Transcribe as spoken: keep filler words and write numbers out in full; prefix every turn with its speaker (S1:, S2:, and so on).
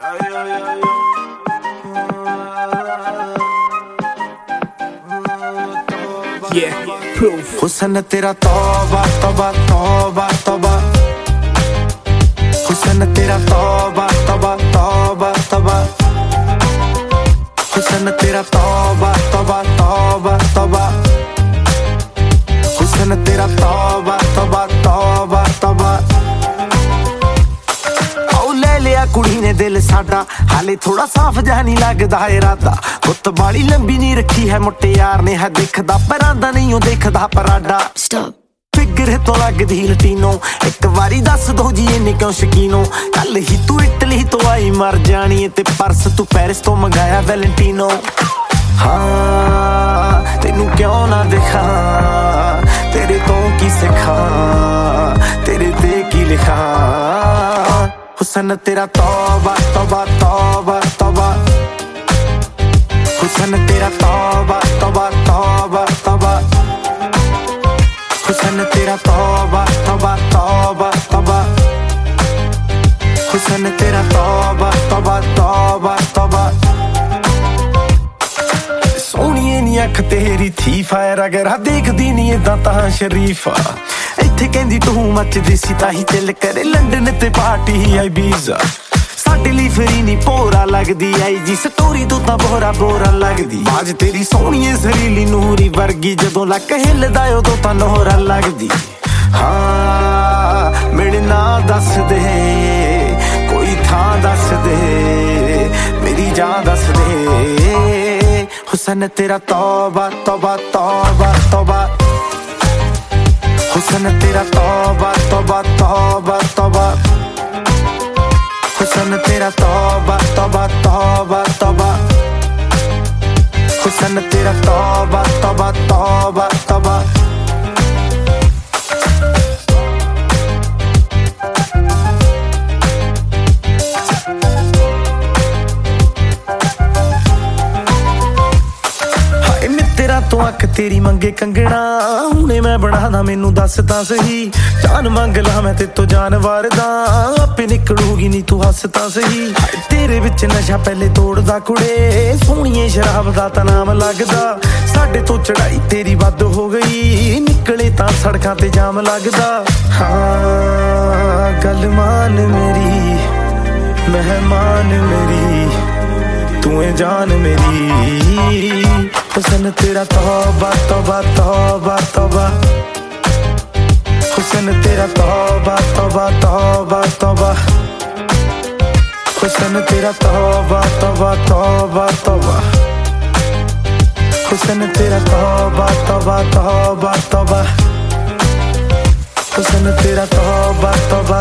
S1: हुस्न तेरा तौबा तौबा तौबा तौबा, हुस्न तेरा तौबा तौबा तौबा तौबा, हुस्न तेरा तौबा तौबा तौबा तौबा, हुस्न तेरा तौबा तौबा तौबा तौबा। आओ ले लिया कुड़ी ने दिल साडा, हाले थोड़ा साफ जहा नहीं लगदा इरादा। गुत्त बाली लंबी नहीं रखी है मुट्टे यार ने, है दिखदा परांदा नहीं ओ देखदा पराडा। फिगर तो लगदी लटीनो, एक वारी दस दो जी इन्नी क्यों शकीनो। कल ही तू इटली तो आई मर जानी है, ते परस तू पेरिस तो मंगाया वैलेंटीनो। हाँ तेनू क्यों ना दिखा, तेरे तो की सिखा, तेरे ते की लिखा। हुस्न तेरा तौबा तौबा तौबा तौबा, हुस्न तेरा तौबा तौबा तौबा तौबा, हुस्न तेरा तौबा तौबा तौबा तौबा, हुस्न तेरा तौबा तौबा तौबा तौबा। सोहणीए नी अख तेरी थी फायर, अगर देखदी नी इदां तां शरीफा। इत्थे कहंदी तू मचदी सी ताही चिल करे, लंडन ते पार्टी आई बीजा। साडे लई फिरी नी भोरा लगदी आई जी, स्टोरी तू तां बोरा बोरा लगदी। बाज तेरी सोहणीए सरीली नूरी वर्गी, जदों लक हिलदा उदों तां नोहरा लगदी। हाँ मेरे ना दस दे, कोई थां दस दे, मेरी जान दस दे। हुस्न तेरा तौबा तौबा तौबा तौबा, हुस्न तेरा तौबा तौबा तौबा तौबा, हुस्न तेरा तौबा तौबा तौबा तौबा, हुस्न तेरा तौबा तौबा तौबा तौबा। तो अख तेरी मंगे कंगना, हुणे मैं बनादा मैनू दस तां सही। जान मंग ला मैं ते तो जान वारदा, आपे निकलूगी नी तू हस तां सही। तेरे विच नशा पहले तोड़दा कुड़े, सोहणीए शराब दा तां नाम लगदा। साडे तो चढ़ाई तेरी वध हो गई, निकले तां सड़कां ते जाम लगदा। हाँ गल मान मेरी, मेहमान मेरी, तू है जान मेरी। हुस्न तेरा तौबा तौबा तौबा तौबा, हुस्न तेरा तौबा तौबा तौबा तौबा, हुस्न तेरा तौबा तौबा तौबा तौबा, हुस्न तेरा तौबा तौबा तौबा तौबा, हुस्न तेरा तौबा तौबा